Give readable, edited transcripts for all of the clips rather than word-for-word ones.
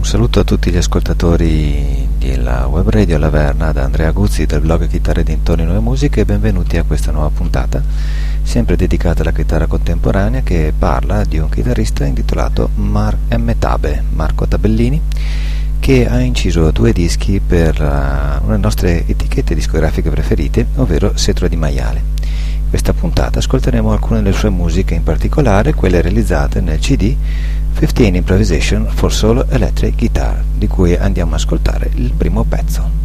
Un saluto a tutti gli ascoltatori della web radio Laverna da Andrea Guzzi del blog Chitarre dintorni Nuove Musiche e benvenuti a questa nuova puntata, sempre dedicata alla chitarra contemporanea, che parla di un chitarrista intitolato Marco Tabellini, che ha inciso 2 dischi per una delle nostre etichette discografiche preferite, ovvero Setro di Maiale. In questa puntata ascolteremo alcune delle sue musiche, in particolare quelle realizzate nel CD 15 Improvisation for Solo Electric Guitar, di cui andiamo a ascoltare il primo pezzo.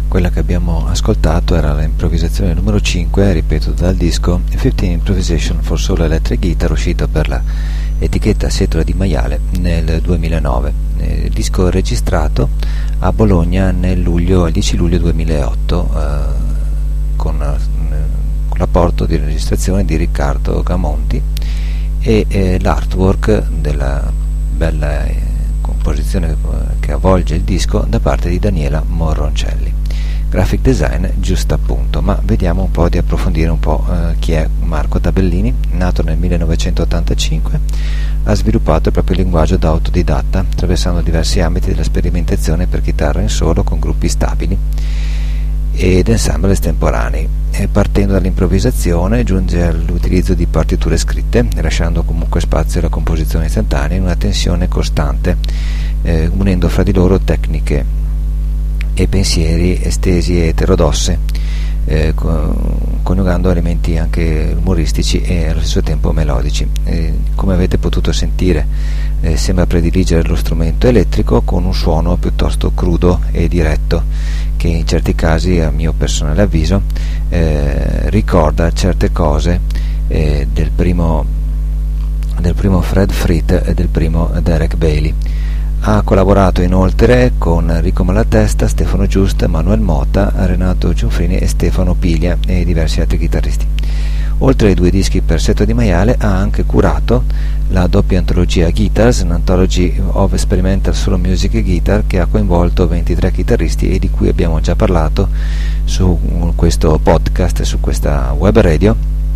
Quella che abbiamo ascoltato era l'improvvisazione numero 5, ripeto, dal disco 15 Improvisation for Solo Electric Guitar, uscito per la etichetta Setola di Maiale nel 2009. Disco registrato a Bologna il 10 luglio 2008 con l'apporto di registrazione di Riccardo Gamonti e l'artwork della bella composizione che avvolge il disco da parte di Daniela Morroncelli. Graphic design giusto appunto, ma vediamo un po' di approfondire un po' chi è Marco Tabellini. Nato nel 1985, ha sviluppato il proprio linguaggio da autodidatta, attraversando diversi ambiti della sperimentazione per chitarra in solo con gruppi stabili ed ensemble estemporanei, e partendo dall'improvvisazione giunge all'utilizzo di partiture scritte, lasciando comunque spazio alla composizione istantanea in una tensione costante, unendo fra di loro tecniche e pensieri estesi e eterodossi, coniugando elementi anche umoristici e allo stesso tempo melodici. Come avete potuto sentire, sembra prediligere lo strumento elettrico con un suono piuttosto crudo e diretto, che in certi casi, a mio personale avviso, ricorda certe cose del primo Fred Frith e del primo Derek Bailey. Ha collaborato inoltre con Enrico Malatesta, Stefano Giust, Manuel Motta, Renato Giunfrini e Stefano Piglia e diversi altri chitarristi. Oltre ai 2 dischi per Setola di Maiale, ha anche curato la doppia antologia Guitars, an Anthology of Experimental Solo Music Guitar, che ha coinvolto 23 chitarristi e di cui abbiamo già parlato su questo podcast, su questa web radio,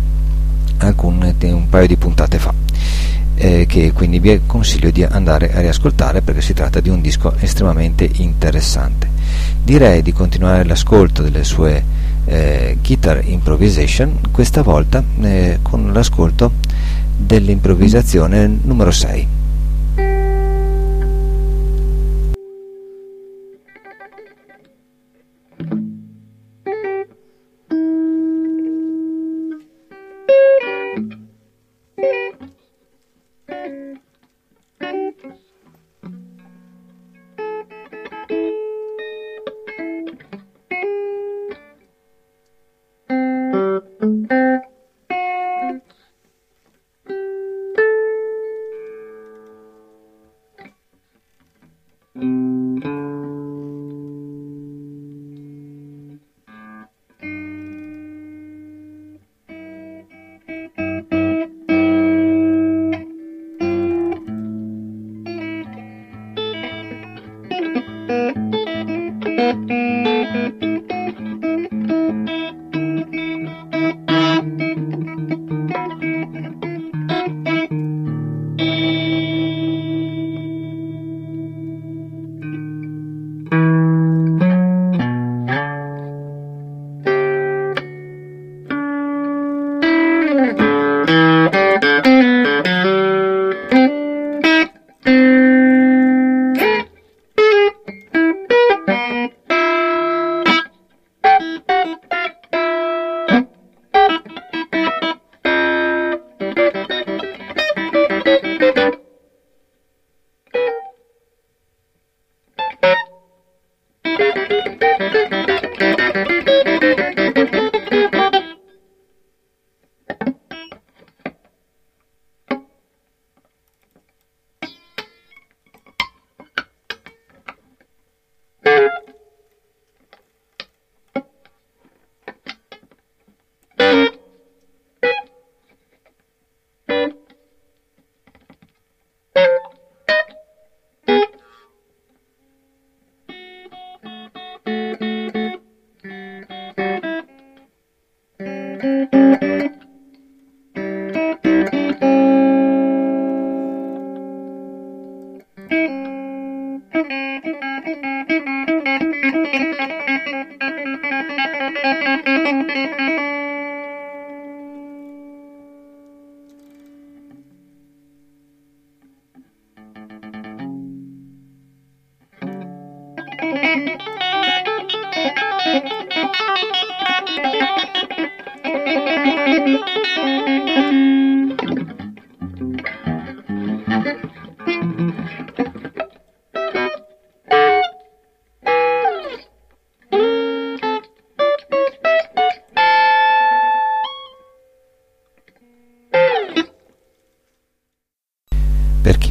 un paio di puntate fa. Che quindi vi consiglio di andare a riascoltare, perché si tratta di un disco estremamente interessante. Direi di continuare l'ascolto delle sue guitar improvisation, questa volta con l'ascolto dell'improvvisazione numero 6.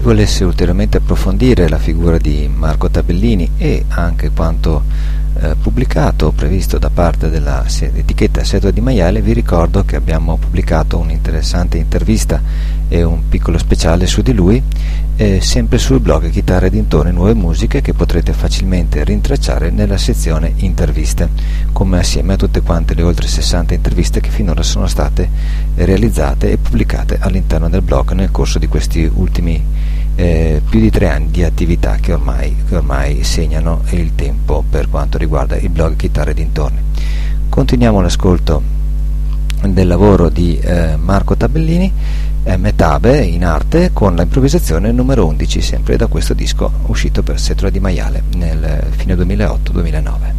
volesse ulteriormente approfondire la figura di Marco Tabellini e anche quanto pubblicato o previsto da parte della etichetta Setua di Maiale, vi ricordo che abbiamo pubblicato un'interessante intervista e un piccolo speciale su di lui, sempre sul blog Chitarre Dintorni Nuove Musiche, che potrete facilmente rintracciare nella sezione interviste, come assieme a tutte quante le oltre 60 interviste che finora sono state realizzate e pubblicate all'interno del blog nel corso di questi ultimi più di 3 anni di attività che ormai segnano il tempo per quanto riguarda il blog Chitarre Dintorni. Continuiamo l'ascolto del lavoro di Marco Tabellini, Metabe in arte, con la improvvisazione numero 11, sempre da questo disco uscito per Setua di Maiale nel fine 2008-2009.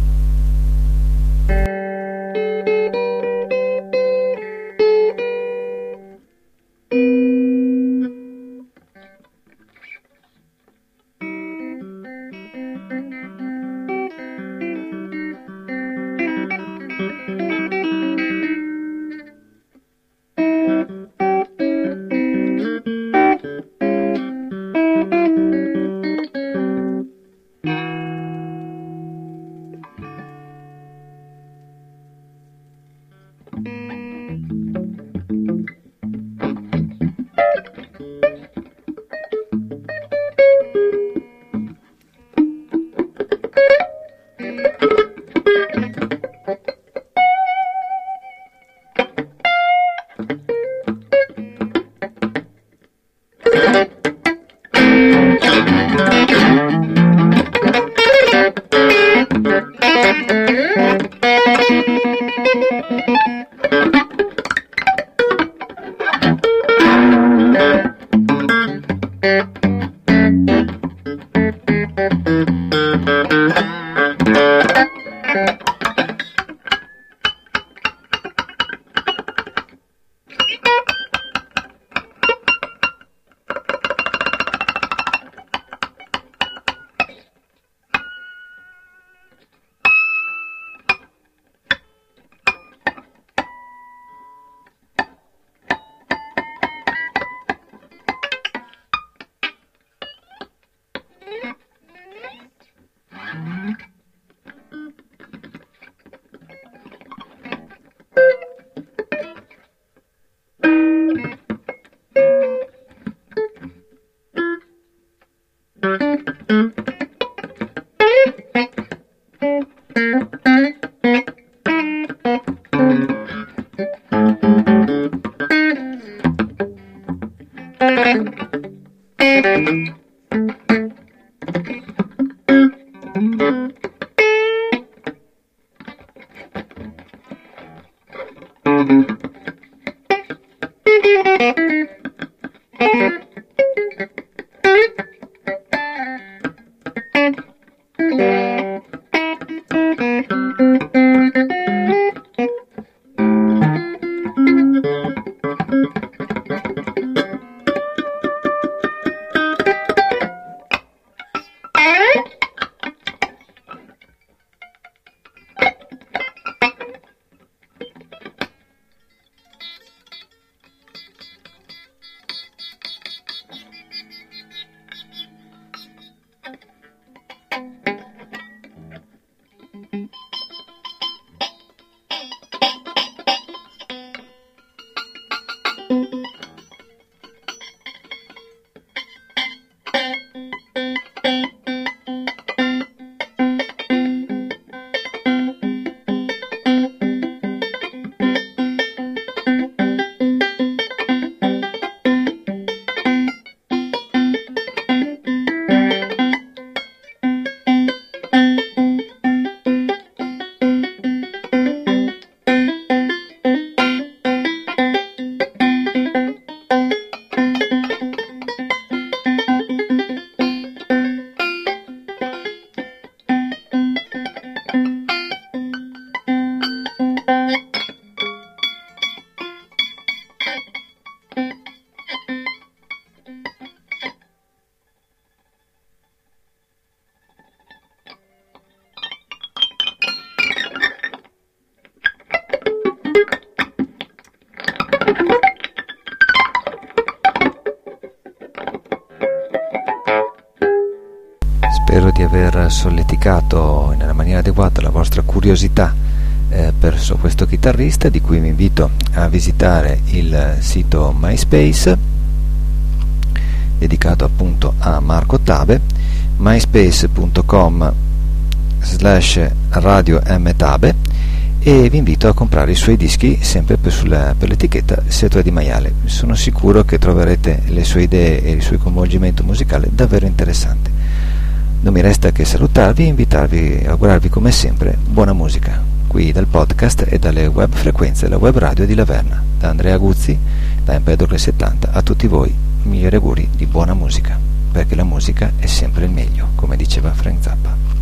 Spero di aver solleticato nella maniera adeguata la vostra curiosità verso questo chitarrista, di cui vi invito a visitare il sito MySpace dedicato appunto a Marco Tabe, myspace.com/radiomtabe, e vi invito a comprare i suoi dischi sempre per l'etichetta Setua di Maiale. Sono sicuro che troverete le sue idee e il suo coinvolgimento musicale davvero interessante. Non mi resta che salutarvi e invitarvi a augurarvi come sempre buona musica qui dal podcast e dalle web frequenze della web radio di Laverna. Da Andrea Guzzi, da Empedocles 70, a tutti voi migliori auguri di buona musica, perché la musica è sempre il meglio, come diceva Frank Zappa.